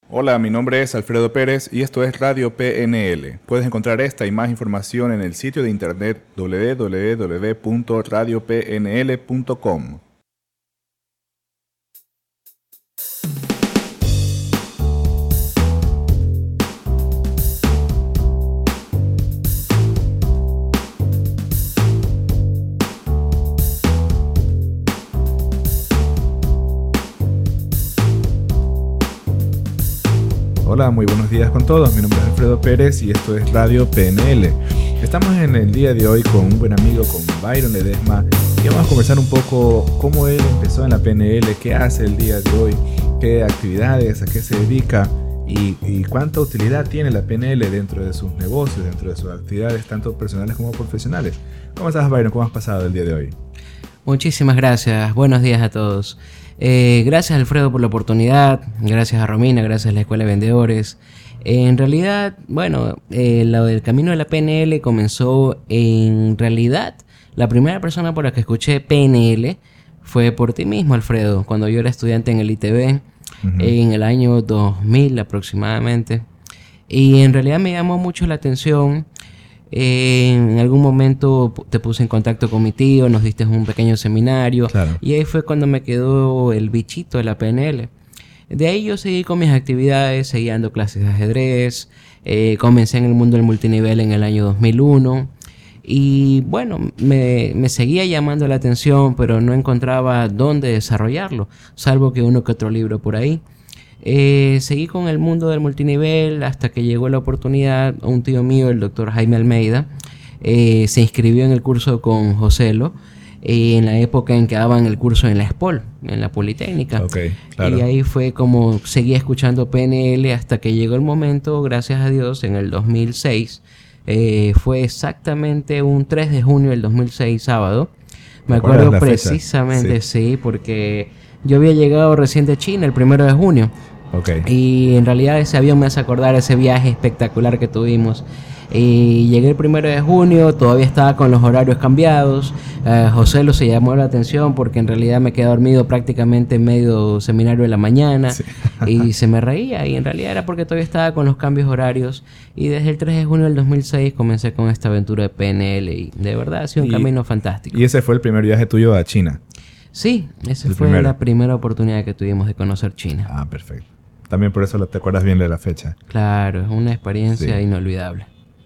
Hola, mi nombre es Alfredo Pérez y esto es Radio PNL. Puedes encontrar esta y más información en el sitio de internet www.radiopnl.com. Hola, muy buenos días con todos. Mi nombre es Alfredo Pérez y esto es Radio PNL. Estamos en el día de hoy con un buen amigo, con Byron Ledesma, y vamos a conversar un poco cómo él empezó en la PNL, qué hace el día de hoy, qué actividades, a qué se dedica y cuánta utilidad tiene la PNL dentro de sus negocios, dentro de sus actividades, tanto personales como profesionales. ¿Cómo estás, Byron? ¿Cómo has pasado el día de hoy? Muchísimas gracias. Buenos días a todos. Gracias, Alfredo, por la oportunidad. Gracias a Romina, gracias a la Escuela de Vendedores. En realidad, lo del camino de la PNL comenzó en realidad. La primera persona por la que escuché PNL fue por ti mismo, Alfredo, cuando yo era estudiante en el ITB, en el año 2000 aproximadamente. Y en realidad me llamó mucho la atención. En algún momento te puse en contacto con mi tío, nos diste un pequeño seminario, claro. Y ahí fue cuando me quedó el bichito de la PNL. De ahí yo seguí con mis actividades, seguí dando clases de ajedrez, comencé en el mundo del multinivel en el año 2001 y bueno, me seguía llamando la atención, pero no encontraba dónde desarrollarlo, salvo que uno que otro libro por ahí. Seguí con el mundo del multinivel hasta que llegó la oportunidad. Un tío mío, el doctor Jaime Almeida, se inscribió en el curso con Joselo en la época en que daban el curso en la ESPOL, en la Politécnica. Okay, claro. Y ahí fue como seguía escuchando PNL hasta que llegó el momento, gracias a Dios, en el 2006. Fue exactamente un 3 de junio del 2006, sábado. Me acuerdo precisamente, sí, porque yo había llegado recién de China el 1 de junio. Okay. Y en realidad ese avión me hace acordar ese viaje espectacular que tuvimos. Y llegué el 1 de junio, todavía estaba con los horarios cambiados. José se llamó la atención porque en realidad me quedé dormido prácticamente en medio seminario de la mañana. Sí. Y se me reía. Y en realidad era porque todavía estaba con los cambios horarios. Y desde el 3 de junio del 2006 comencé con esta aventura de PNL. Y de verdad ha sido un camino fantástico. ¿Y ese fue el primer viaje tuyo a China? Sí, esa fue la primera oportunidad que tuvimos de conocer China. Ah, perfecto. También por eso te acuerdas bien de la fecha. Claro, es una experiencia inolvidable.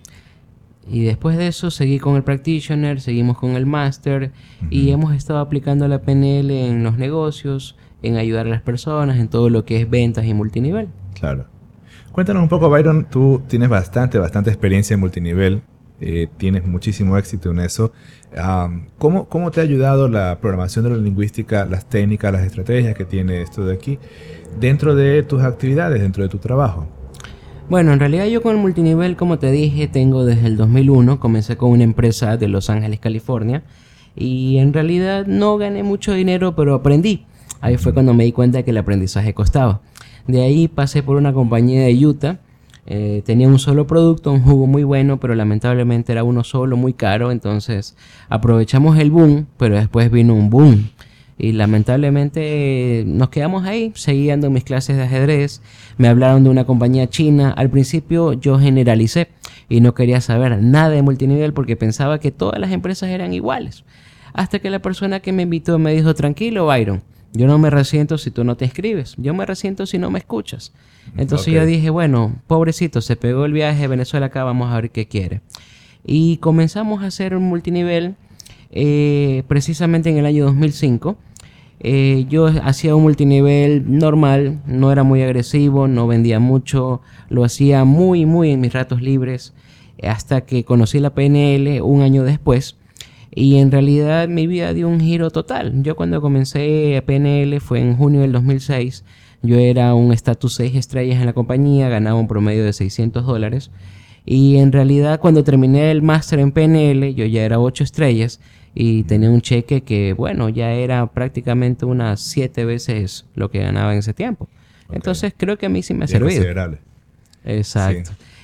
Y después de eso seguí con el Practitioner, seguimos con el Master y hemos estado aplicando la PNL en los negocios, en ayudar a las personas, en todo lo que es ventas y multinivel. Claro. Cuéntanos un poco, Byron, tú tienes bastante experiencia en multinivel, tienes muchísimo éxito en eso. ¿Cómo te ha ayudado la programación de la lingüística, las técnicas, las estrategias que tiene esto de aquí dentro de tus actividades, dentro de tu trabajo? Bueno, en realidad yo con el multinivel, como te dije, tengo desde el 2001. Comencé con una empresa de Los Ángeles, California. Y en realidad no gané mucho dinero, pero aprendí. Ahí fue cuando me di cuenta que el aprendizaje costaba. De ahí pasé por una compañía de Utah. Tenía un solo producto, un jugo muy bueno, pero lamentablemente era uno solo, muy caro. Entonces aprovechamos el boom, pero después vino un boom. Y lamentablemente nos quedamos ahí, seguí dando mis clases de ajedrez. Me hablaron de una compañía china. Al principio yo generalicé y no quería saber nada de multinivel porque pensaba que todas las empresas eran iguales. Hasta que la persona que me invitó me dijo: tranquilo, Byron, yo no me resiento si tú no te inscribes, yo me resiento si no me escuchas. Entonces yo dije, bueno, pobrecito, se pegó el viaje de Venezuela acá, vamos a ver qué quiere. Y comenzamos a hacer un multinivel. Precisamente en el año 2005 yo hacía un multinivel normal, no era muy agresivo, no vendía mucho, lo hacía muy en mis ratos libres, hasta que conocí la PNL un año después y en realidad mi vida dio un giro total. Yo cuando comencé a PNL fue en junio del 2006, yo era un estatus 6 estrellas en la compañía, ganaba un promedio de $600. Y en realidad cuando terminé el máster en PNL yo ya era 8 estrellas y tenía un cheque que bueno ya era prácticamente unas 7 veces lo que ganaba en ese tiempo. Entonces creo que a mí sí me ha servido. Considerable. Exacto. Sí.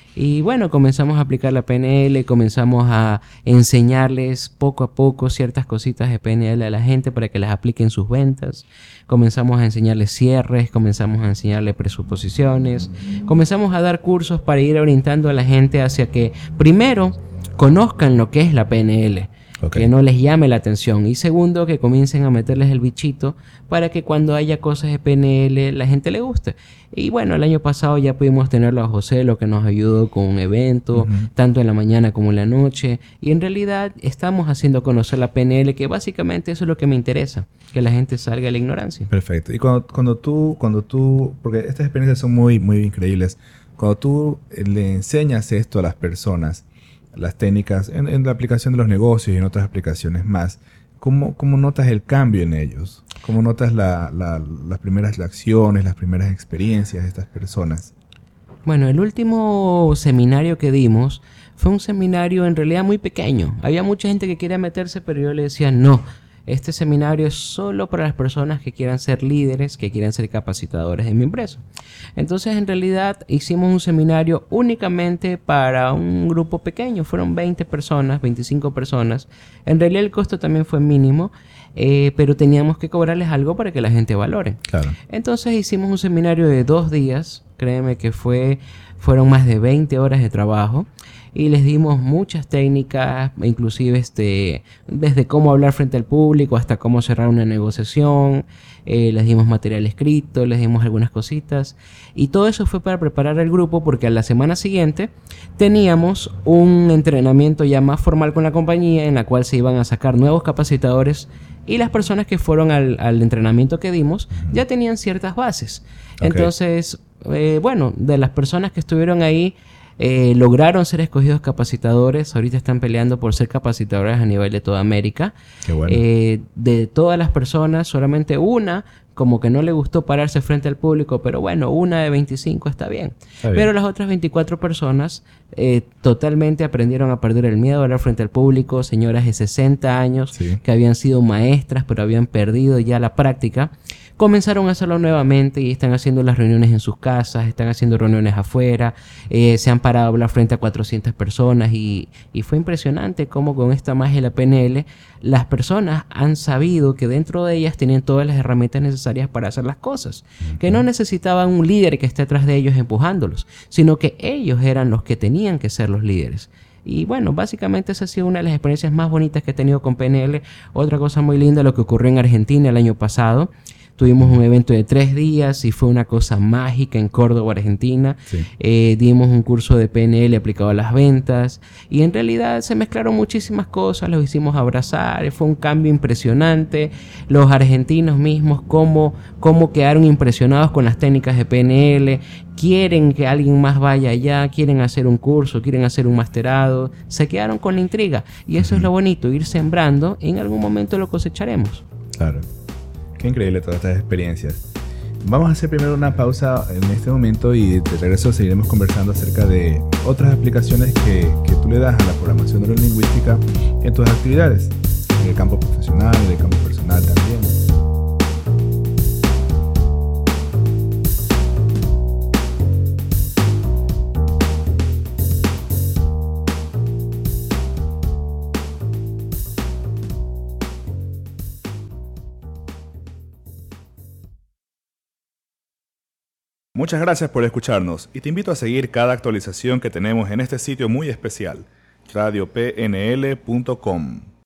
Y bueno, comenzamos a aplicar la PNL, comenzamos a enseñarles poco a poco ciertas cositas de PNL a la gente para que las apliquen en sus ventas. Comenzamos a enseñarles cierres, comenzamos a enseñarles presuposiciones, comenzamos a dar cursos para ir orientando a la gente hacia que primero conozcan lo que es la PNL. Okay. Que no les llame la atención. Y segundo, que comiencen a meterles el bichito para que cuando haya cosas de PNL la gente le guste. Y bueno, el año pasado ya pudimos tenerlo a José, lo que nos ayudó con un evento, tanto en la mañana como en la noche. Y en realidad estamos haciendo conocer la PNL, que básicamente eso es lo que me interesa, que la gente salga de la ignorancia. Perfecto. Y cuando tú, porque estas experiencias son muy, muy increíbles, cuando tú le enseñas esto a las personas, las técnicas en la aplicación de los negocios y en otras aplicaciones más, ¿cómo notas el cambio en ellos? ¿Cómo notas las primeras acciones, las primeras experiencias de estas personas? Bueno, el último seminario que dimos fue un seminario en realidad muy pequeño. Había mucha gente que quería meterse, pero yo le decía no. Este seminario es solo para las personas que quieran ser líderes, que quieran ser capacitadores de mi empresa. Entonces, en realidad, hicimos un seminario únicamente para un grupo pequeño. Fueron 20 personas, 25 personas. En realidad, el costo también fue mínimo, pero teníamos que cobrarles algo para que la gente valore. Claro. Entonces, hicimos un seminario de 2 días. Créeme que fueron más de 20 horas de trabajo. Y les dimos muchas técnicas, inclusive desde cómo hablar frente al público hasta cómo cerrar una negociación. Les dimos material escrito, les dimos algunas cositas. Y todo eso fue para preparar al grupo, porque a la semana siguiente teníamos un entrenamiento ya más formal con la compañía, en la cual se iban a sacar nuevos capacitadores. Y las personas que fueron al entrenamiento que dimos ya tenían ciertas bases. Okay. Entonces, bueno, de las personas que estuvieron ahí, lograron ser escogidos capacitadores. Ahorita están peleando por ser capacitadores a nivel de toda América. Qué bueno. De todas las personas, solamente una como que no le gustó pararse frente al público, pero bueno, una de 25 está bien. Pero las otras 24 personas totalmente aprendieron a perder el miedo a hablar frente al público. Señoras de 60 años que habían sido maestras, pero habían perdido ya la práctica. Comenzaron a hacerlo nuevamente y están haciendo las reuniones en sus casas, están haciendo reuniones afuera, se han parado a hablar frente a 400 personas y fue impresionante cómo con esta magia de la PNL las personas han sabido que dentro de ellas tienen todas las herramientas necesarias para hacer las cosas, que no necesitaban un líder que esté atrás de ellos empujándolos, sino que ellos eran los que tenían que ser los líderes. Y bueno, básicamente esa ha sido una de las experiencias más bonitas que he tenido con PNL. Otra cosa muy linda, lo que ocurrió en Argentina el año pasado. Tuvimos un evento de 3 días y fue una cosa mágica en Córdoba, Argentina. Dimos un curso de PNL aplicado a las ventas y en realidad se mezclaron muchísimas cosas, los hicimos abrazar, fue un cambio impresionante. Los argentinos mismos, cómo quedaron impresionados con las técnicas de PNL, quieren que alguien más vaya allá, quieren hacer un curso, quieren hacer un masterado, se quedaron con la intriga y eso es lo bonito, ir sembrando, en algún momento lo cosecharemos. Claro. Qué increíble todas estas experiencias. Vamos a hacer primero una pausa en este momento y de regreso seguiremos conversando acerca de otras aplicaciones que tú le das a la programación neurolingüística en tus actividades, en el campo profesional, en el campo personal también. Muchas gracias por escucharnos y te invito a seguir cada actualización que tenemos en este sitio muy especial, radiopnl.com.